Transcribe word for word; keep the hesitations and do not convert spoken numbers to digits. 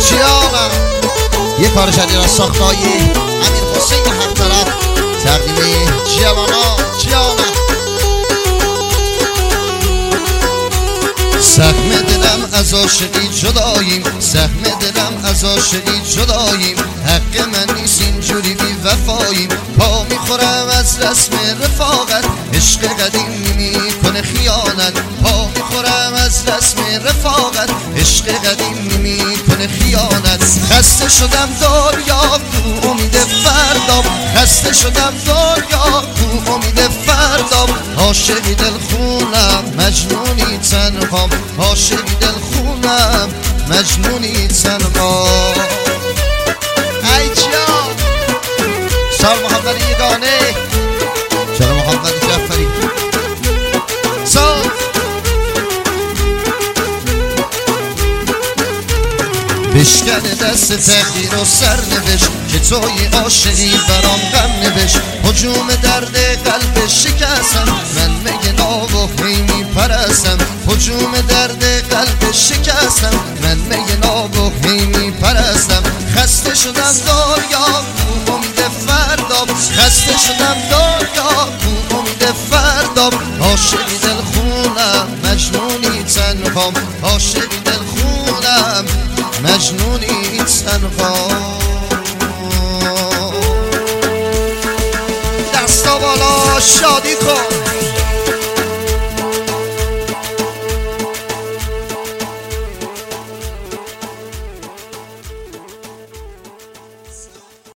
جیانم. یه کار جدید از ساختای امیر حسین حق طرف تقدیم جوانا جیانم. زخم دلم از عاشقی جداییم، زخم دلم از عاشقی جداییم، حق من نیست اینجوری بی وفاییم. پا میخورم از رسم رفاقت، عشق قدیم میکنه خیانت. پا میخورم از رسم رفاقت، عشق قدیم میکنه خیانت. خسته شدم دنیا کو امید فردام، خسته شدم دنیا کو امید فردام. عاشقی دل خونم مجنونی تنهام، عاشقی دل خونم مجنونی تنهام. ای جان سال محمد یگانه، چرا محمد جعفری سال بشکن دست تقدیر و سرنوشت که توی عاشقی برام غم نوشت. هجوم درد قلب شکستم من میگه ناب و هی میپرستم. هجوم درد قلب شکستم من میگه ناب و هی میپرستم. خسته شدم دنیا کو امید فردام، خسته شدم دنیا کو امید فردام. عاشقی دل خونم مجنونی تنهام، عاشقی دل خونم مجنونی تنهام. دستا بالا شادی کن.